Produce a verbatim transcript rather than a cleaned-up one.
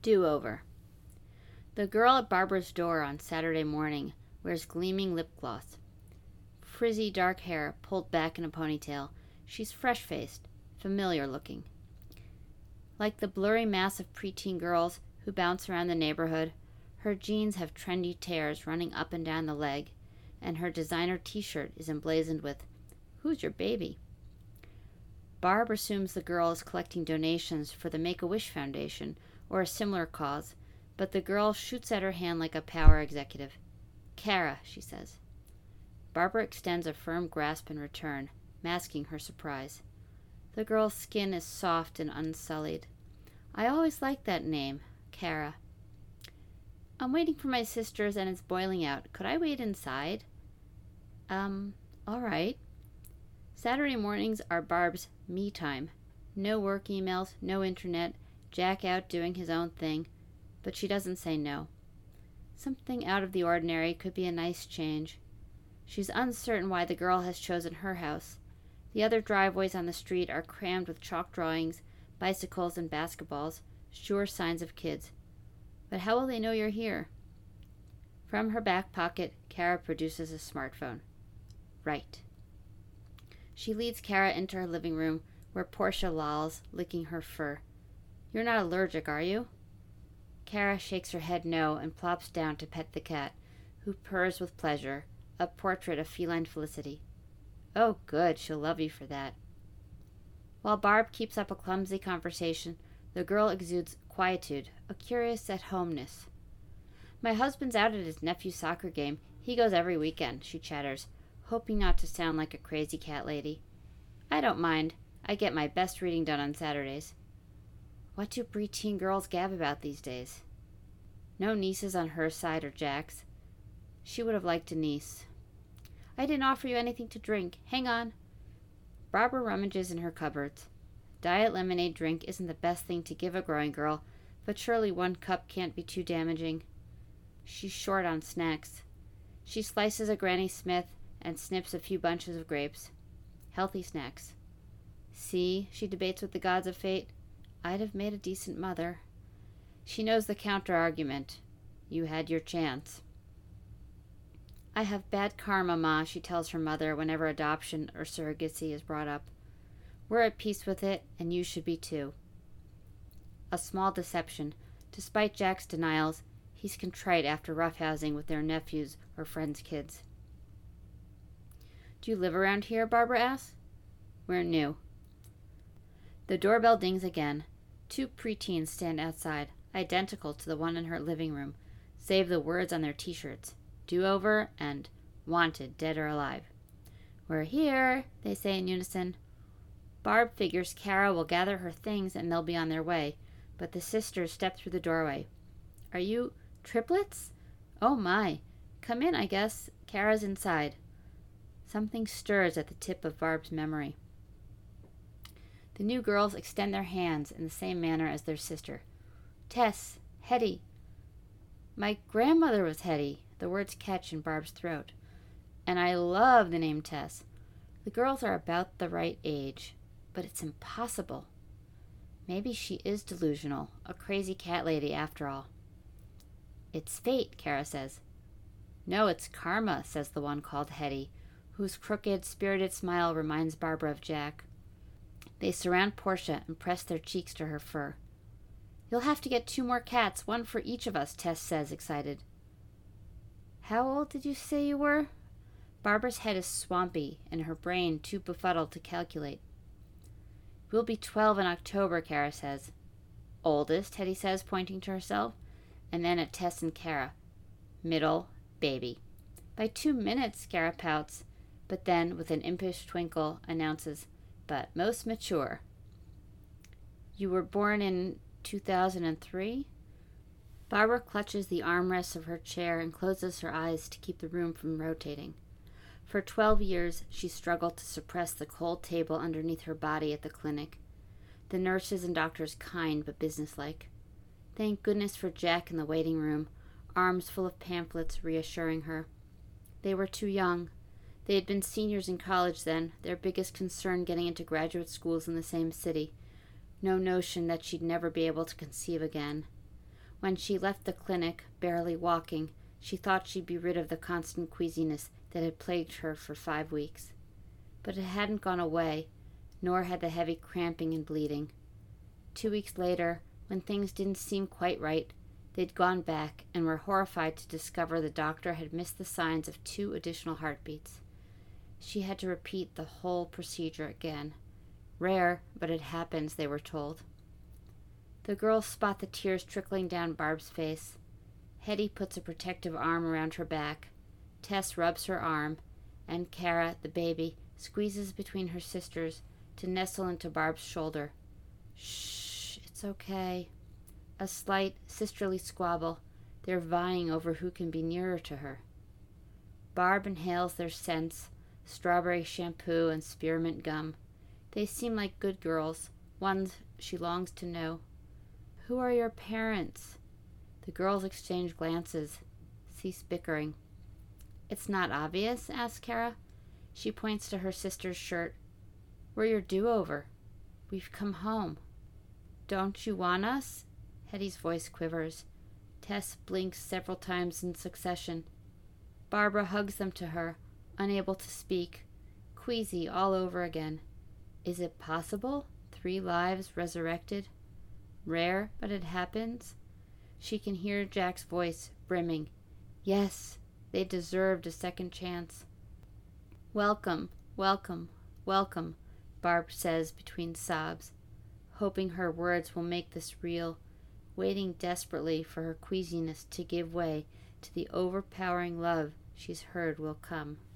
Do-over. The girl at Barbara's door on Saturday morning wears gleaming lip gloss. Frizzy dark hair pulled back in a ponytail. She's fresh-faced, familiar-looking. Like the blurry mass of preteen girls who bounce around the neighborhood, her jeans have trendy tears running up and down the leg, and her designer t-shirt is emblazoned with, "Who's your baby?" Barb assumes the girl is collecting donations for the Make-A-Wish Foundation or a similar cause, but the girl shoots at her hand like a power executive. "Kara," she says. Barbara extends a firm grasp in return, masking her surprise. The girl's skin is soft and unsullied. "I always liked that name, Kara." "I'm waiting for my sisters and it's boiling out. Could I wait inside?" Um, all right. Saturday mornings are Barb's me time. No work emails, no internet, Jack out doing his own thing, but she doesn't say no. Something out of the ordinary could be a nice change. She's uncertain why the girl has chosen her house. The other driveways on the street are crammed with chalk drawings, bicycles, and basketballs, sure signs of kids. But how will they know you're here? From her back pocket, Kara produces a smartphone. Right. She leads Kara into her living room, where Portia lolls, licking her fur. "You're not allergic, are you?" Kara shakes her head no and plops down to pet the cat, who purrs with pleasure, a portrait of feline felicity. Oh, good, she'll love you for that. While Barb keeps up a clumsy conversation, the girl exudes quietude, a curious at-homeness. "My husband's out at his nephew's soccer game. He goes every weekend," she chatters, hoping not to sound like a crazy cat lady. "I don't mind. I get my best reading done on Saturdays." What do preteen girls gab about these days? No nieces on her side or Jack's. She would have liked a niece. "I didn't offer you anything to drink. Hang on." Barbara rummages in her cupboards. Diet lemonade drink isn't the best thing to give a growing girl, but surely one cup can't be too damaging. She's short on snacks. She slices a Granny Smith and snips a few bunches of grapes. Healthy snacks. "See," she debates with the gods of fate, "I'd have made a decent mother." She knows the counter-argument. You had your chance. "I have bad karma, Ma," she tells her mother whenever adoption or surrogacy is brought up. "We're at peace with it, and you should be too." A small deception. Despite Jack's denials, he's contrite after roughhousing with their nephews or friends' kids. "Do you live around here?" Barbara asks. "We're new." The doorbell dings again. Two preteens stand outside, identical to the one in her living room, save the words on their t-shirts, "Do-over" and "Wanted, dead or alive." "We're here," they say in unison. Barb figures Kara will gather her things and they'll be on their way, but the sisters step through the doorway. "Are you triplets? Oh my. Come in, I guess. Kara's inside." Something stirs at the tip of Barb's memory. The new girls extend their hands in the same manner as their sister. "Tess, Hetty." "My grandmother was Hetty." The words catch in Barb's throat. "And I love the name Tess." The girls are about the right age, but it's impossible. Maybe she is delusional, a crazy cat lady after all. "It's fate," Kara says. "No, it's karma," says the one called Hetty, whose crooked, spirited smile reminds Barbara of Jack. They surround Portia and press their cheeks to her fur. "You'll have to get two more cats, one for each of us," Tess says, excited. "How old did you say you were?" Barbara's head is swampy and her brain too befuddled to calculate. "We'll be twelve in October," Kara says. "Oldest," Hetty says, pointing to herself, and then at Tess and Kara. "Middle, baby." "By two minutes," Kara pouts, but then, with an impish twinkle, announces, "But most mature." "You were born in two thousand three? Barbara clutches the armrests of her chair and closes her eyes to keep the room from rotating. For twelve years, she struggled to suppress the cold table underneath her body at the clinic. The nurses and doctors kind but businesslike. Thank goodness for Jack in the waiting room, arms full of pamphlets reassuring her. They were too young. They had been seniors in college then, their biggest concern getting into graduate schools in the same city. No notion that she'd never be able to conceive again. When she left the clinic, barely walking, she thought she'd be rid of the constant queasiness that had plagued her for five weeks. But it hadn't gone away, nor had the heavy cramping and bleeding. Two weeks later, when things didn't seem quite right, they'd gone back and were horrified to discover the doctor had missed the signs of two additional heartbeats. She had to repeat the whole procedure again. Rare, but it happens, they were told. The girls spot the tears trickling down Barb's face. Hetty puts a protective arm around her back. Tess rubs her arm, and Kara, the baby, squeezes between her sisters to nestle into Barb's shoulder. Shh, it's okay. A slight, sisterly squabble. They're vying over who can be nearer to her. Barb inhales their scents, strawberry shampoo and spearmint gum. They seem like good girls, ones she longs to know. Who are your parents? The girls exchange glances, cease bickering. It's not obvious, asks Kara. She points to her sister's shirt. We're your do-over. We've come home. Don't you want us? Hetty's voice quivers. Tess blinks several times in succession. Barbara hugs them to her, unable to speak, queasy all over again. Is it possible? Three lives resurrected? Rare, but it happens? She can hear Jack's voice brimming. Yes, they deserved a second chance. Welcome, welcome, welcome, Barb says between sobs, hoping her words will make this real, waiting desperately for her queasiness to give way to the overpowering love she's heard will come.